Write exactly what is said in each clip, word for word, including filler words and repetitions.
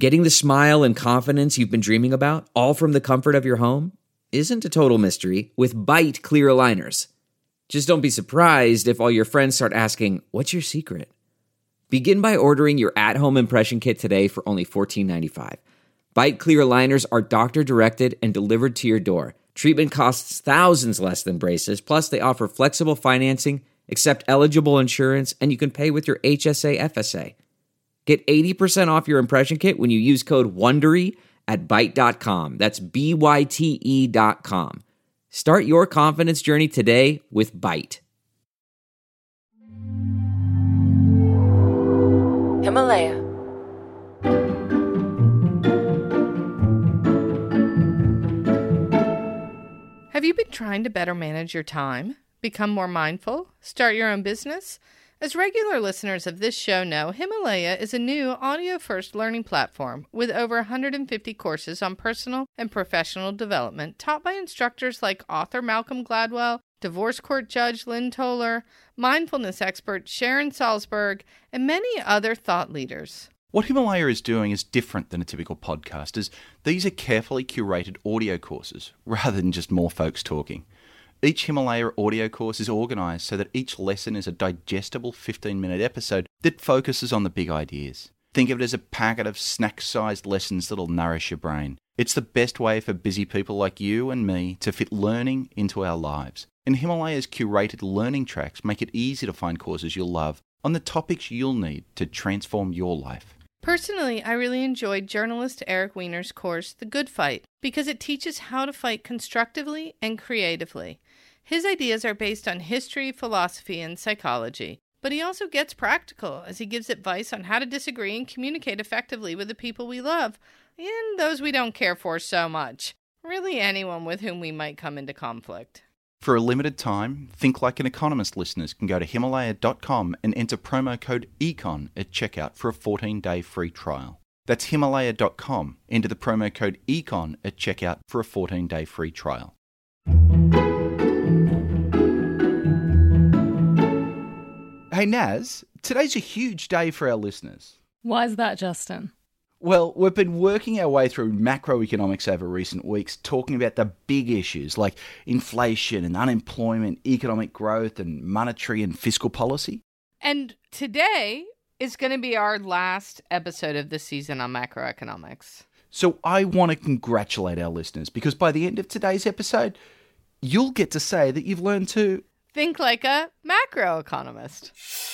Getting the smile and confidence you've been dreaming about, all from the comfort of your home, isn't a total mystery with Byte clear aligners. Just don't be surprised if all your friends start asking, "What's your secret?" Begin by ordering your at-home impression kit today for only fourteen ninety-five. Byte clear aligners are doctor-directed and delivered to your door. Treatment costs thousands less than braces, plus they offer flexible financing, accept eligible insurance, and you can pay with your H S A F S A. Get eighty percent off your impression kit when you use code WONDERY at byte dot com. That's B Y T E dot com. Start your confidence journey today with Byte. Himalaya. Have you been trying to better manage your time? Become more mindful? Start your own business? As regular listeners of this show know, Himalaya is a new audio-first learning platform with over one hundred fifty courses on personal and professional development taught by instructors like author Malcolm Gladwell, divorce court judge Lynn Toler, mindfulness expert Sharon Salzberg, and many other thought leaders. What Himalaya is doing is different than a typical podcast, as these are carefully curated audio courses rather than just more folks talking. Each Himalaya audio course is organised so that each lesson is a digestible fifteen-minute episode that focuses on the big ideas. Think of it as a packet of snack-sized lessons that'll nourish your brain. It's the best way for busy people like you and me to fit learning into our lives. And Himalaya's curated learning tracks make it easy to find courses you'll love on the topics you'll need to transform your life. Personally, I really enjoyed journalist Eric Weiner's course, The Good Fight, because it teaches how to fight constructively and creatively. His ideas are based on history, philosophy, and psychology, but he also gets practical as he gives advice on how to disagree and communicate effectively with the people we love and those we don't care for so much. Really anyone with whom we might come into conflict. For a limited time, Think Like an Economist listeners can go to Himalaya dot com and enter promo code ECON at checkout for a fourteen-day free trial. That's Himalaya dot com. Enter the promo code ECON at checkout for a fourteen-day free trial. Hey Naz, today's a huge day for our listeners. Why is that, Justin? Well, we've been working our way through macroeconomics over recent weeks, talking about the big issues like inflation and unemployment, economic growth, and monetary and fiscal policy. And today is going to be our last episode of the season on macroeconomics. So I want to congratulate our listeners, because by the end of today's episode, you'll get to say that you've learned to think like a macroeconomist.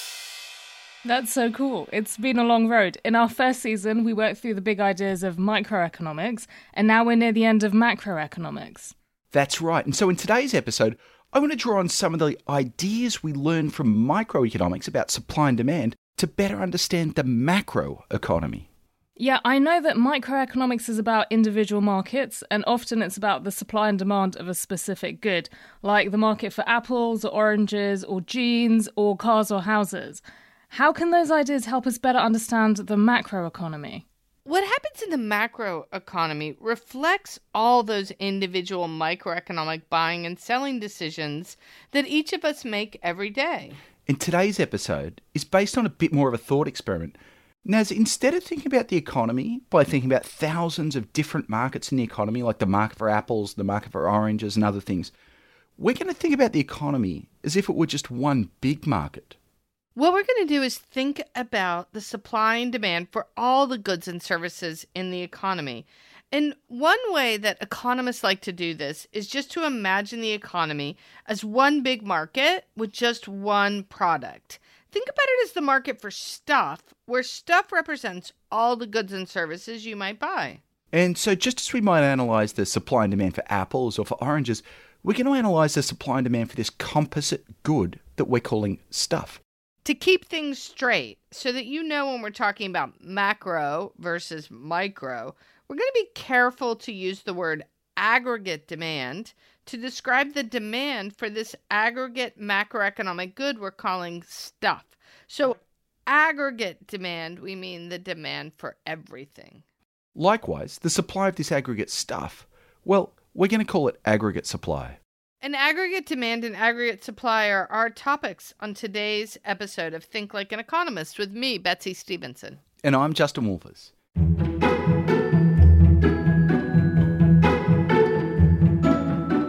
That's so cool. It's been a long road. In our first season, we worked through the big ideas of microeconomics, and now we're near the end of macroeconomics. That's right. And so in today's episode, I want to draw on some of the ideas we learned from microeconomics about supply and demand to better understand the macroeconomy. Yeah, I know that microeconomics is about individual markets, and often it's about the supply and demand of a specific good, like the market for apples or oranges or jeans or cars or houses. How can those ideas help us better understand the macroeconomy? What happens in the macroeconomy reflects all those individual microeconomic buying and selling decisions that each of us make every day. And today's episode is based on a bit more of a thought experiment. Naz, instead of thinking about the economy by thinking about thousands of different markets in the economy, like the market for apples, the market for oranges and other things, we're going to think about the economy as if it were just one big market. What we're going to do is think about the supply and demand for all the goods and services in the economy. And one way that economists like to do this is just to imagine the economy as one big market with just one product. Think about it as the market for stuff, where stuff represents all the goods and services you might buy. And so just as we might analyse the supply and demand for apples or for oranges, we're going to analyse the supply and demand for this composite good that we're calling stuff. To keep things straight, so that you know when we're talking about macro versus micro, we're going to be careful to use the word aggregate demand to describe the demand for this aggregate macroeconomic good we're calling stuff. So aggregate demand, we mean the demand for everything. Likewise, the supply of this aggregate stuff, well, we're going to call it aggregate supply. And aggregate demand and aggregate supply are our topics on today's episode of Think Like an Economist with me, Betsy Stevenson. And I'm Justin Wolfers.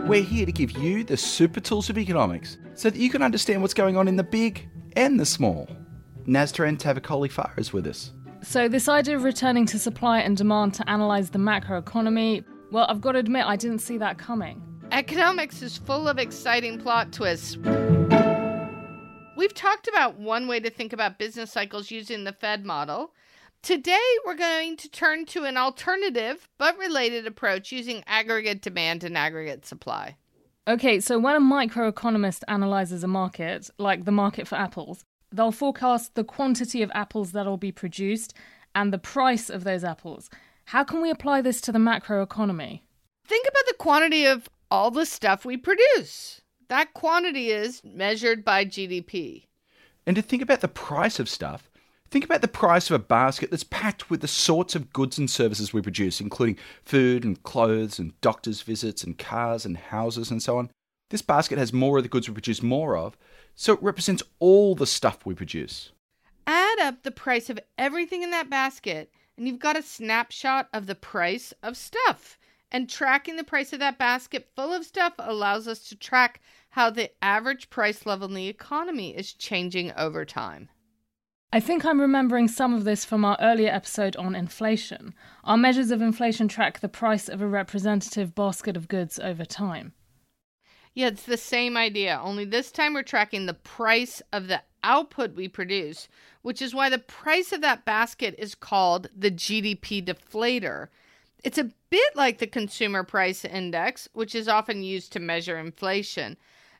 We're here to give you the super tools of economics so that you can understand what's going on in the big and the small. Naztaran Tavakoli-Farah is with us. So this idea of returning to supply and demand to analyse the macroeconomy, well, I've got to admit, I didn't see that coming. Economics is full of exciting plot twists. We've talked about one way to think about business cycles using the Fed model. Today, we're going to turn to an alternative but related approach using aggregate demand and aggregate supply. Okay, so when a microeconomist analyses a market, like the market for apples, they'll forecast the quantity of apples that will be produced and the price of those apples. How can we apply this to the macroeconomy? Think about the quantity of all the stuff we produce. That quantity is measured by G D P. And to think about the price of stuff, think about the price of a basket that's packed with the sorts of goods and services we produce, including food and clothes and doctor's visits and cars and houses and so on. This basket has more of the goods we produce more of, so it represents all the stuff we produce. Add up the price of everything in that basket, and you've got a snapshot of the price of stuff. And tracking the price of that basket full of stuff allows us to track how the average price level in the economy is changing over time. I think I'm remembering some of this from our earlier episode on inflation. Our measures of inflation track the price of a representative basket of goods over time. Yeah, it's the same idea, only this time we're tracking the price of the output we produce, which is why the price of that basket is called the G D P deflator. It's a bit like the Consumer Price Index, which is often used to measure inflation,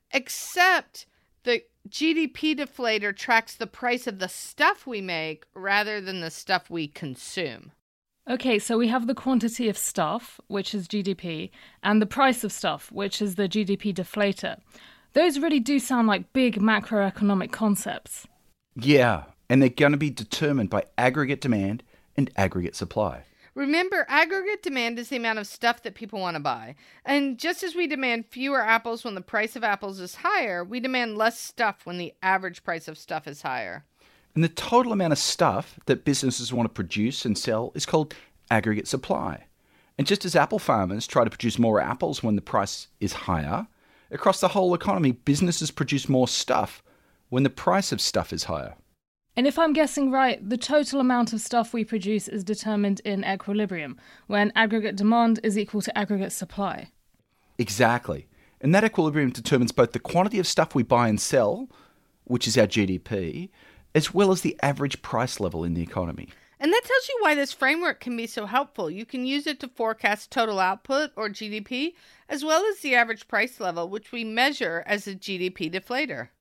except the G D P deflator tracks the price of the stuff we make rather than the stuff we consume. Okay, so we have the quantity of stuff, which is G D P, and the price of stuff, which is the G D P deflator. Those really do sound like big macroeconomic concepts. Yeah, and they're going to be determined by aggregate demand and aggregate supply. Remember, aggregate demand is the amount of stuff that people want to buy. And just as we demand fewer apples when the price of apples is higher, we demand less stuff when the average price of stuff is higher. And the total amount of stuff that businesses want to produce and sell is called aggregate supply. And just as apple farmers try to produce more apples when the price is higher, across the whole economy, businesses produce more stuff when the price of stuff is higher. And if I'm guessing right, the total amount of stuff we produce is determined in equilibrium, when aggregate demand is equal to aggregate supply. Exactly. And that equilibrium determines both the quantity of stuff we buy and sell, which is our G D P, as well as the average price level in the economy. And that tells you why this framework can be so helpful. You can use it to forecast total output, or G D P, as well as the average price level, which we measure as a G D P deflator.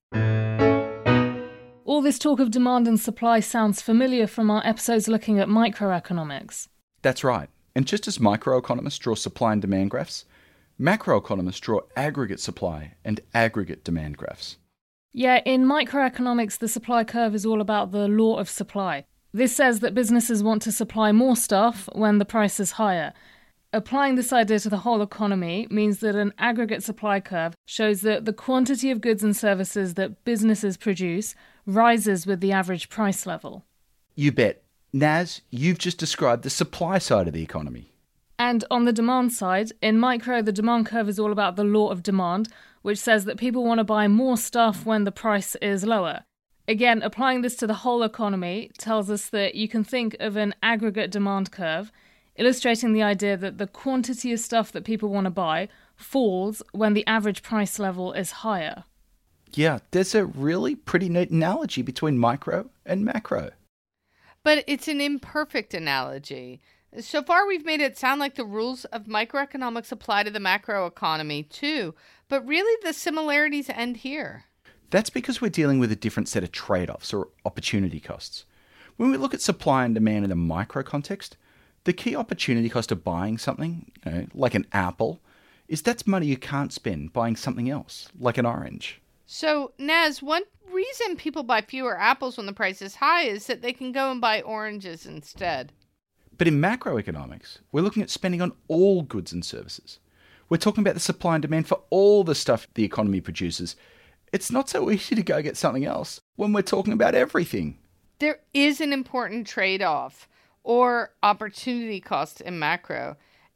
All this talk of demand and supply sounds familiar from our episodes looking at microeconomics. That's right. And just as microeconomists draw supply and demand graphs, macroeconomists draw aggregate supply and aggregate demand graphs. Yeah, in microeconomics, the supply curve is all about the law of supply. This says that businesses want to supply more stuff when the price is higher. Applying this idea to the whole economy means that an aggregate supply curve shows that the quantity of goods and services that businesses produce rises with the average price level. You bet. Naz, you've just described the supply side of the economy. And on the demand side, in micro, the demand curve is all about the law of demand, which says that people want to buy more stuff when the price is lower. Again, applying this to the whole economy tells us that you can think of an aggregate demand curve, illustrating the idea that the quantity of stuff that people want to buy falls when the average price level is higher. Yeah, there's a really pretty neat analogy between micro and macro. But it's an imperfect analogy. So far, we've made it sound like the rules of microeconomics apply to the macroeconomy too, but really the similarities end here. That's because we're dealing with a different set of trade-offs or opportunity costs. When we look at supply and demand in a micro context, the key opportunity cost of buying something, you know, like an apple, is that's money you can't spend buying something else, like an orange. So, Naz, one reason people buy fewer apples when the price is high is that they can go and buy oranges instead. But in macroeconomics, we're looking at spending on all goods and services. We're talking about the supply and demand for all the stuff the economy produces. It's not so easy to go get something else when we're talking about everything. There is an important trade-off or opportunity cost in macro.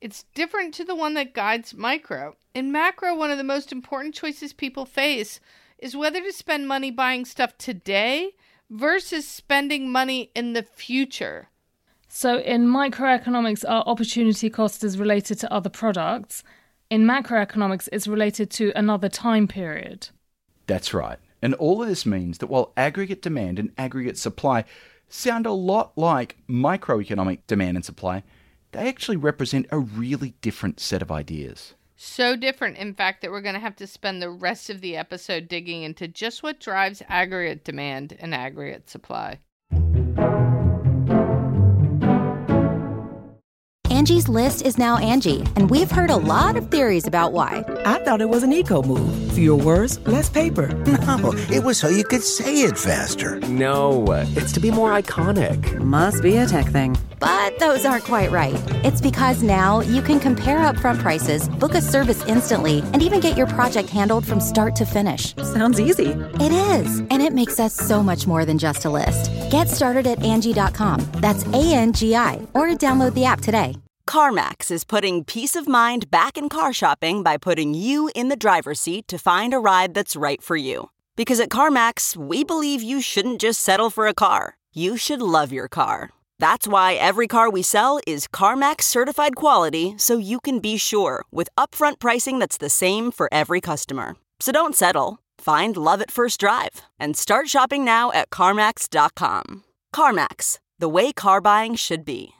It's different to the one that guides micro. In macro, one of the most important choices people face is whether to spend money buying stuff today versus spending money in the future. So in microeconomics, our opportunity cost is related to other products. In macroeconomics, it's related to another time period. That's right. And all of this means that while aggregate demand and aggregate supply sound a lot like microeconomic demand and supply, they actually represent a really different set of ideas. So different, in fact, that we're going to have to spend the rest of the episode digging into just what drives aggregate demand and aggregate supply. Angie's List is now Angie, and we've heard a lot of theories about why. I thought it was an eco move. Fewer words, less paper. No, it was so you could say it faster. No, it's to be more iconic. Must be a tech thing. But those aren't quite right. It's because now you can compare upfront prices, book a service instantly, and even get your project handled from start to finish. Sounds easy. It is, and it makes us so much more than just a list. Get started at Angie dot com. That's A N G I, or download the app today. CarMax is putting peace of mind back in car shopping by putting you in the driver's seat to find a ride that's right for you. Because at CarMax, we believe you shouldn't just settle for a car. You should love your car. That's why every car we sell is CarMax certified quality, so you can be sure with upfront pricing that's the same for every customer. So don't settle. Find love at first drive and start shopping now at CarMax dot com. CarMax, the way car buying should be.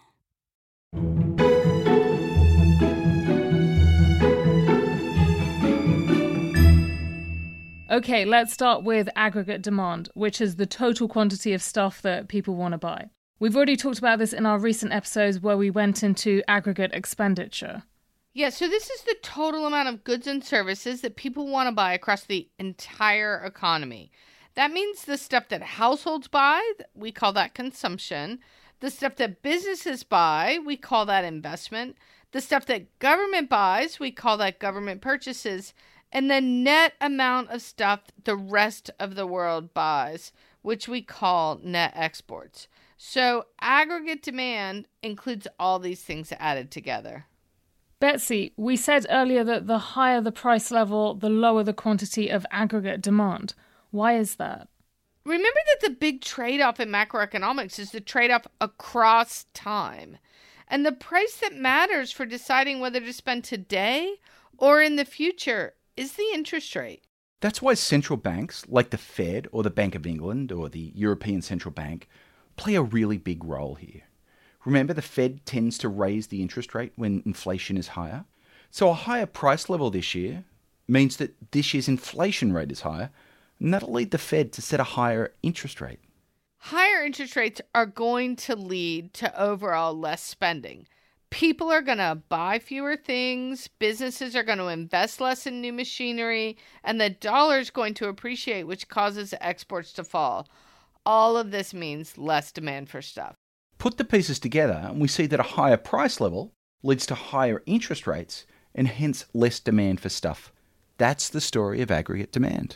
Okay, let's start with aggregate demand, which is the total quantity of stuff that people want to buy. We've already talked about this in our recent episodes where we went into aggregate expenditure. Yeah, so this is the total amount of goods and services that people want to buy across the entire economy. That means the stuff that households buy, we call that consumption. The stuff that businesses buy, we call that investment. The stuff that government buys, we call that government purchases. And the net amount of stuff the rest of the world buys, which we call net exports. So aggregate demand includes all these things added together. Betsy, we said earlier that the higher the price level, the lower the quantity of aggregate demand. Why is that? Remember that the big trade-off in macroeconomics is the trade-off across time. And the price that matters for deciding whether to spend today or in the future is the interest rate. That's why central banks, like the Fed or the Bank of England or the European Central Bank, play a really big role here. Remember, the Fed tends to raise the interest rate when inflation is higher. So a higher price level this year means that this year's inflation rate is higher, and that'll lead the Fed to set a higher interest rate. Higher interest rates are going to lead to overall less spending. People are going to buy fewer things, businesses are going to invest less in new machinery, and the dollar is going to appreciate, which causes exports to fall. All of this means less demand for stuff. Put the pieces together and we see that a higher price level leads to higher interest rates and hence less demand for stuff. That's the story of aggregate demand.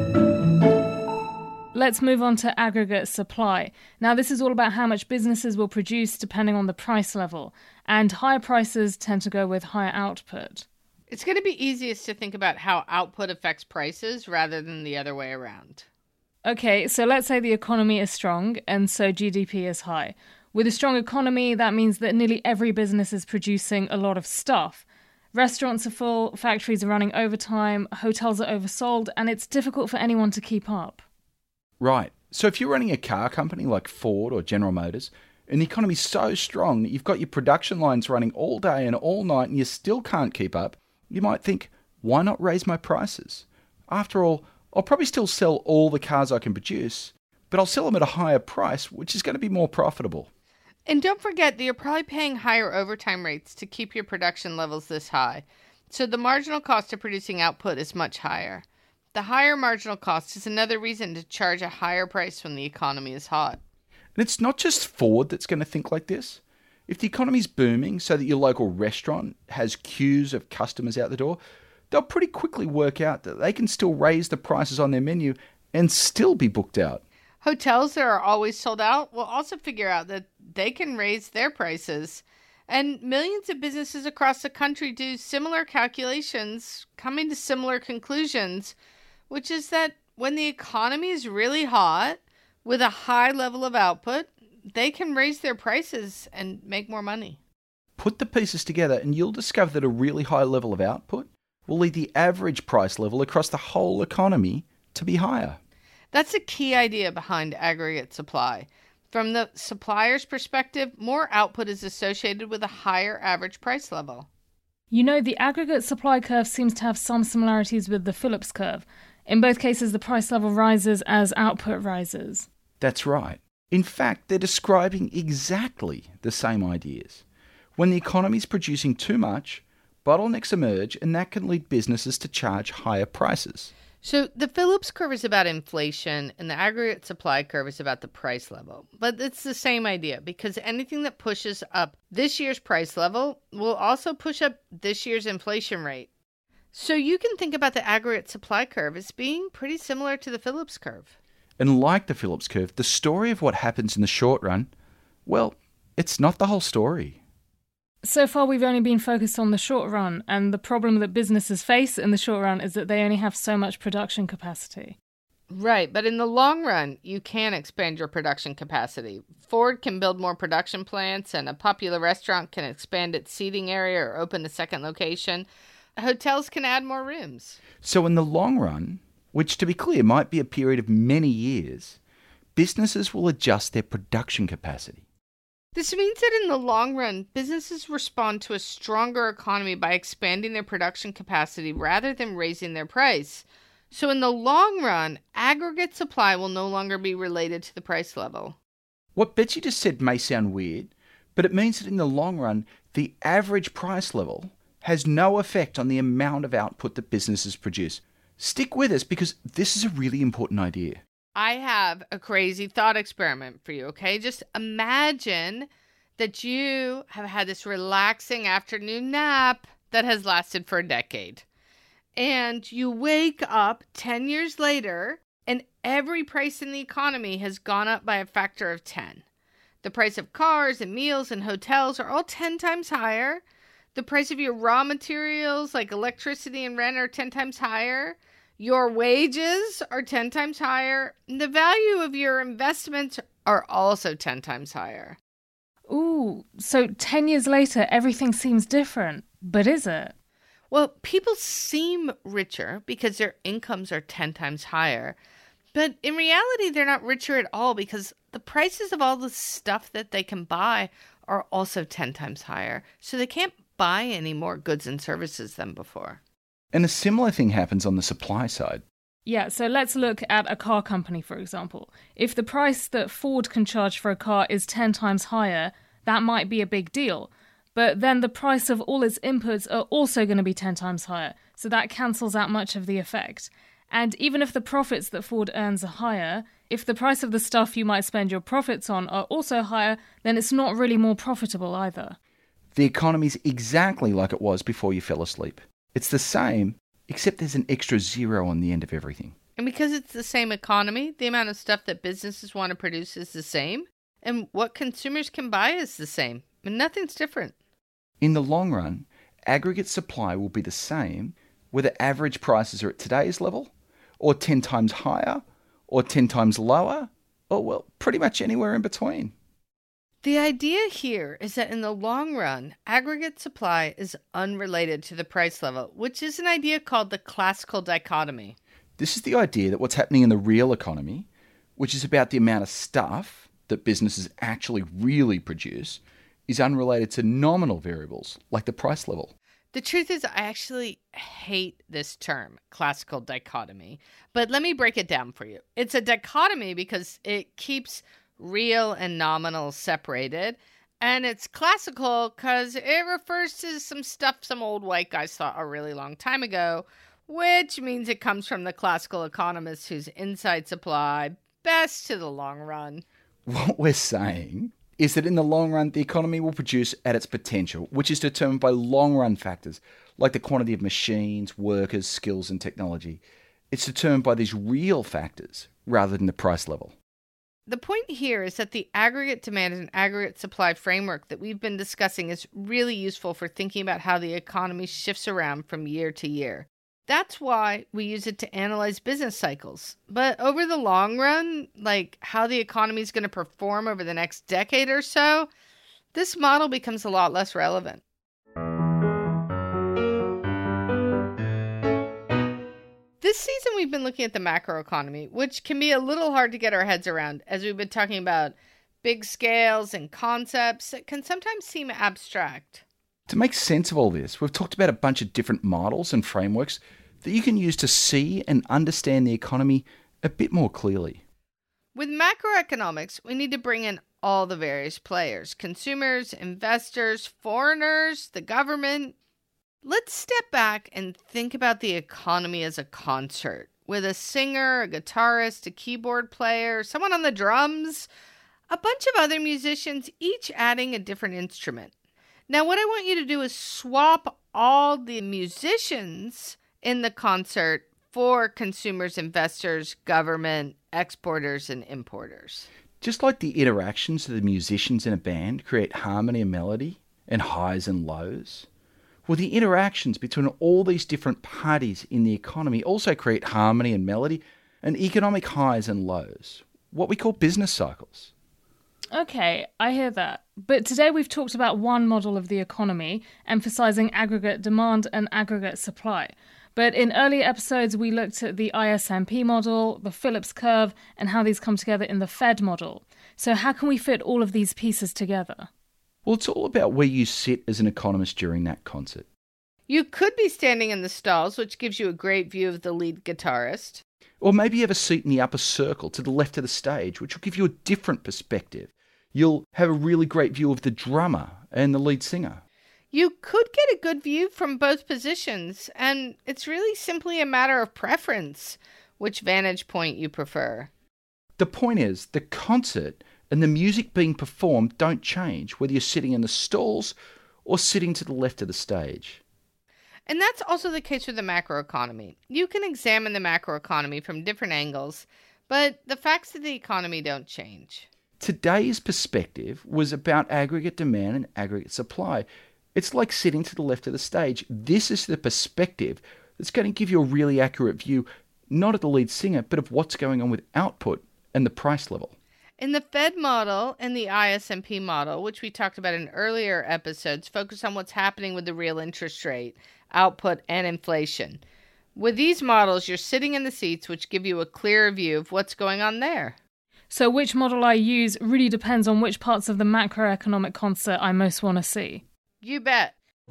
Let's move on to aggregate supply. Now, this is all about how much businesses will produce depending on the price level, and higher prices tend to go with higher output. It's going to be easiest to think about how output affects prices rather than the other way around. Okay, so let's say the economy is strong, and so G D P is high. With a strong economy, that means that nearly every business is producing a lot of stuff. Restaurants are full, factories are running overtime, hotels are oversold, and it's difficult for anyone to keep up. Right. So if you're running a car company like Ford or General Motors, and the economy's so strong that you've got your production lines running all day and all night and you still can't keep up, you might think, why not raise my prices? After all, I'll probably still sell all the cars I can produce, but I'll sell them at a higher price, which is going to be more profitable. And don't forget that you're probably paying higher overtime rates to keep your production levels this high. So the marginal cost of producing output is much higher. The higher marginal cost is another reason to charge a higher price when the economy is hot. And it's not just Ford that's going to think like this. If the economy's booming so that your local restaurant has queues of customers out the door, they'll pretty quickly work out that they can still raise the prices on their menu and still be booked out. Hotels that are always sold out will also figure out that they can raise their prices. And millions of businesses across the country do similar calculations, coming to similar conclusions, which is that when the economy is really hot with a high level of output, they can raise their prices and make more money. Put the pieces together and you'll discover that a really high level of output will lead the average price level across the whole economy to be higher. That's a key idea behind aggregate supply. From the supplier's perspective, more output is associated with a higher average price level. You know, the aggregate supply curve seems to have some similarities with the Phillips curve. In both cases, the price level rises as output rises. That's right. In fact, they're describing exactly the same ideas. When the economy is producing too much, bottlenecks emerge, and that can lead businesses to charge higher prices. So the Phillips curve is about inflation, and the aggregate supply curve is about the price level. But it's the same idea, because anything that pushes up this year's price level will also push up this year's inflation rate. So you can think about the aggregate supply curve as being pretty similar to the Phillips curve. And like the Phillips curve, the story of what happens in the short run, well, it's not the whole story. So far, we've only been focused on the short run, and the problem that businesses face in the short run is that they only have so much production capacity. Right, but in the long run, you can expand your production capacity. Ford can build more production plants, and a popular restaurant can expand its seating area or open a second location. Hotels can add more rooms. So in the long run, which to be clear might be a period of many years, businesses will adjust their production capacity. This means that in the long run, businesses respond to a stronger economy by expanding their production capacity rather than raising their price. So in the long run, aggregate supply will no longer be related to the price level. What Betsy just said may sound weird, but it means that in the long run, the average price level has no effect on the amount of output that businesses produce. Stick with us because this is a really important idea. I have a crazy thought experiment for you, okay? Just imagine that you have had this relaxing afternoon nap that has lasted for a decade. And you wake up ten years later, and every price in the economy has gone up by a factor of ten. The price of cars and meals and hotels are all ten times higher. The price of your raw materials like electricity and rent are ten times higher. Your wages are ten times higher. The value of your investments are also ten times higher. Ooh, so ten years later, everything seems different. But is it? Well, people seem richer because their incomes are ten times higher. But in reality, they're not richer at all because the prices of all the stuff that they can buy are also ten times higher. So they can't buy any more goods and services than before. And a similar thing happens on the supply side. Yeah, so let's look at a car company, for example. If the price that Ford can charge for a car is ten times higher, that might be a big deal. But then the price of all its inputs are also going to be ten times higher, so that cancels out much of the effect. And even if the profits that Ford earns are higher, if the price of the stuff you might spend your profits on are also higher, then it's not really more profitable either. The economy's exactly like it was before you fell asleep. It's the same, except there's an extra zero on the end of everything. And because it's the same economy, the amount of stuff that businesses want to produce is the same, and what consumers can buy is the same, and nothing's different. In the long run, aggregate supply will be the same whether average prices are at today's level, or ten times higher, or ten times lower, or, well, pretty much anywhere in between. The idea here is that in the long run, aggregate supply is unrelated to the price level, which is an idea called the classical dichotomy. This is the idea that what's happening in the real economy, which is about the amount of stuff that businesses actually really produce, is unrelated to nominal variables like the price level. The truth is, I actually hate this term, classical dichotomy. But let me break it down for you. It's a dichotomy because it keeps real and nominal separated. And it's classical because it refers to some stuff some old white guys thought a really long time ago, which means it comes from the classical economists whose insights apply best to the long run. What we're saying is that in the long run, the economy will produce at its potential, which is determined by long-run factors like the quantity of machines, workers, skills, and technology. It's determined by these real factors rather than the price level. The point here is that the aggregate demand and aggregate supply framework that we've been discussing is really useful for thinking about how the economy shifts around from year to year. That's why we use it to analyze business cycles. But over the long run, like how the economy is going to perform over the next decade or so, this model becomes a lot less relevant. This season, we've been looking at the macroeconomy, which can be a little hard to get our heads around, as we've been talking about big scales and concepts that can sometimes seem abstract. To make sense of all this, we've talked about a bunch of different models and frameworks that you can use to see and understand the economy a bit more clearly. With macroeconomics, we need to bring in all the various players: consumers, investors, foreigners, the government. Let's step back and think about the economy as a concert, with a singer, a guitarist, a keyboard player, someone on the drums, a bunch of other musicians, each adding a different instrument. Now, what I want you to do is swap all the musicians in the concert for consumers, investors, government, exporters, and importers. Just like the interactions of the musicians in a band create harmony and melody and highs and lows, well, the interactions between all these different parties in the economy also create harmony and melody and economic highs and lows, what we call business cycles. Okay, I hear that. But today we've talked about one model of the economy, emphasising aggregate demand and aggregate supply. But in earlier episodes, we looked at the I S M P model, the Phillips curve, and how these come together in the Fed model. So how can we fit all of these pieces together? Well, it's all about where you sit as an economist during that concert. You could be standing in the stalls, which gives you a great view of the lead guitarist. Or maybe you have a seat in the upper circle to the left of the stage, which will give you a different perspective. You'll have a really great view of the drummer and the lead singer. You could get a good view from both positions, and it's really simply a matter of preference, which vantage point you prefer. The point is, the concert and the music being performed don't change, whether you're sitting in the stalls or sitting to the left of the stage. And that's also the case with the macroeconomy. You can examine the macroeconomy from different angles, but the facts of the economy don't change. Today's perspective was about aggregate demand and aggregate supply. It's like sitting to the left of the stage. This is the perspective that's going to give you a really accurate view, not of the lead singer, but of what's going on with output and the price level. In the Fed model and the I S M P model, which we talked about in earlier episodes, focus on what's happening with the real interest rate, output, and inflation. With these models, you're sitting in the seats, which give you a clearer view of what's going on there. So which model I use really depends on which parts of the macroeconomic concert I most want to see. You bet.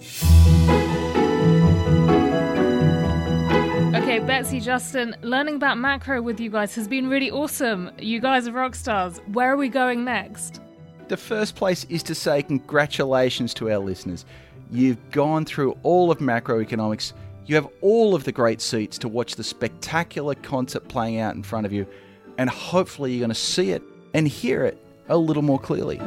Okay, Betsy, Justin, learning about macro with you guys has been really awesome. You guys are rock stars. Where are we going next? The first place is to say congratulations to our listeners. You've gone through all of macroeconomics. You have all of the great seats to watch the spectacular concert playing out in front of you. And hopefully you're going to see it and hear it a little more clearly.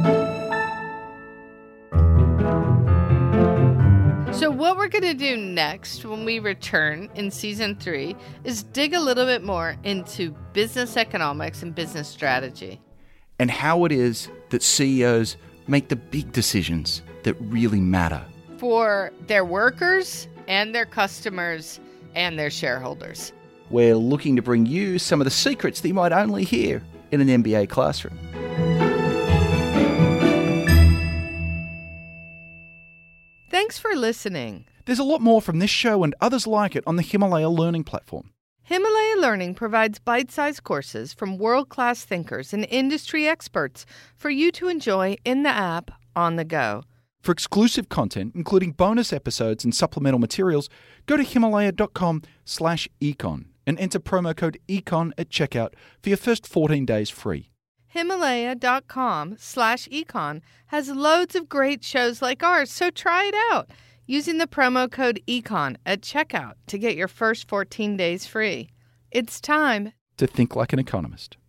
So what we're going to do next when we return in season three is dig a little bit more into business economics and business strategy. And how it is that C E Os make the big decisions that really matter. For their workers and their customers and their shareholders. We're looking to bring you some of the secrets that you might only hear in an M B A classroom. Thanks for listening. There's a lot more from this show and others like it on the Himalaya Learning platform. Himalaya Learning provides bite-sized courses from world-class thinkers and industry experts for you to enjoy in the app on the go. For exclusive content, including bonus episodes and supplemental materials, go to himalaya.com slash econ and enter promo code econ at checkout for your first fourteen days free. Himalaya.com slash econ has loads of great shows like ours, so try it out using the promo code econ at checkout to get your first fourteen days free. It's time to think like an economist.